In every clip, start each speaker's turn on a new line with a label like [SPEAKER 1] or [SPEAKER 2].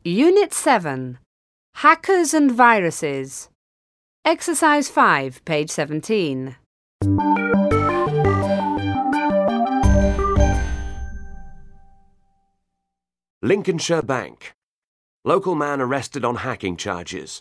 [SPEAKER 1] Unit 7. Hackers and Viruses. Exercise 5, page 17.
[SPEAKER 2] Lincolnshire Bank. Local man arrested on hacking charges.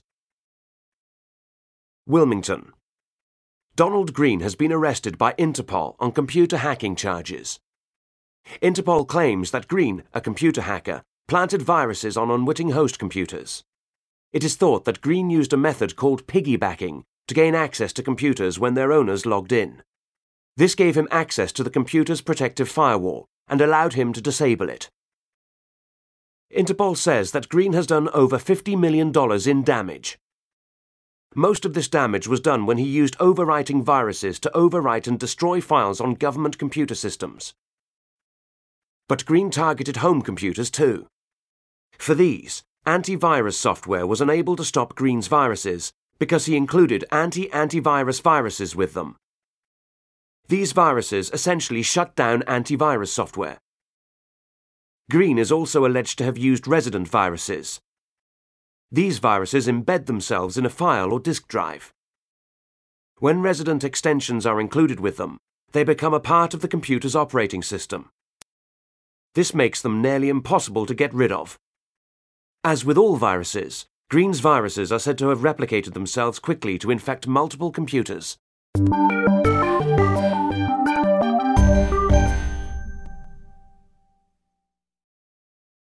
[SPEAKER 2] Wilmington. Donald Green has been arrested by Interpol on computer hacking charges. Interpol claims that Green, a computer hacker, planted viruses on unwitting host computers. It is thought that Green used a method called piggybacking to gain access to computers when their owners logged in. This gave him access to the computer's protective firewall and allowed him to disable it. Interpol says that Green has done over $50 million in damage. Most of this damage was done when he used overwriting viruses to overwrite and destroy files on government computer systems. But Green targeted home computers too. For these, antivirus software was unable to stop Green's viruses because he included anti-antivirus viruses with them. These viruses essentially shut down antivirus software. Green is also alleged to have used resident viruses. These viruses embed themselves in a file or disk drive. When resident extensions are included with them, they become a part of the computer's operating system. This makes them nearly impossible to get rid of. As with all viruses, Green's viruses are said to have replicated themselves quickly to infect multiple computers.